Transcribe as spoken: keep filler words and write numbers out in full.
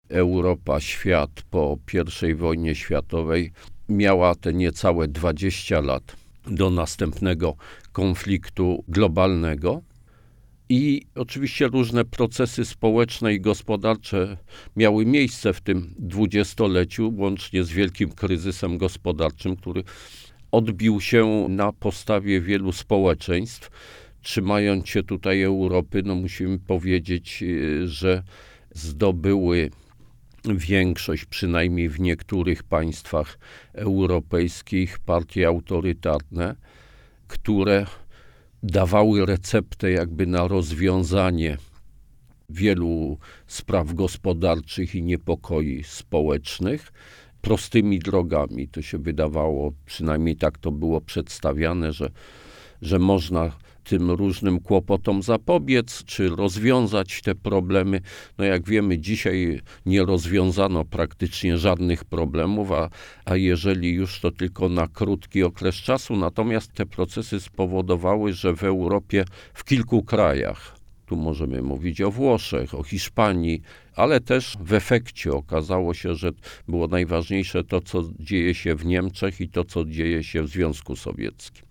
Europa, świat po pierwszej wojnie światowej miała te niecałe dwadzieścia lat do następnego konfliktu globalnego. I oczywiście różne procesy społeczne i gospodarcze miały miejsce w tym dwudziestoleciu, łącznie z wielkim kryzysem gospodarczym, który odbił się na postawie wielu społeczeństw. Trzymając się tutaj Europy, no musimy powiedzieć, że zdobyły większość, przynajmniej w niektórych państwach europejskich, partie autorytarne, które dawały receptę jakby na rozwiązanie wielu spraw gospodarczych i niepokoi społecznych prostymi drogami. To się wydawało, przynajmniej tak to było przedstawiane, że, że można tym różnym kłopotom zapobiec, czy rozwiązać te problemy. No jak wiemy, dzisiaj nie rozwiązano praktycznie żadnych problemów, a, a jeżeli już, to tylko na krótki okres czasu. Natomiast te procesy spowodowały, że w Europie, w kilku krajach, tu możemy mówić o Włoszech, o Hiszpanii, ale też w efekcie okazało się, że było najważniejsze to, co dzieje się w Niemczech i to, co dzieje się w Związku Sowieckim.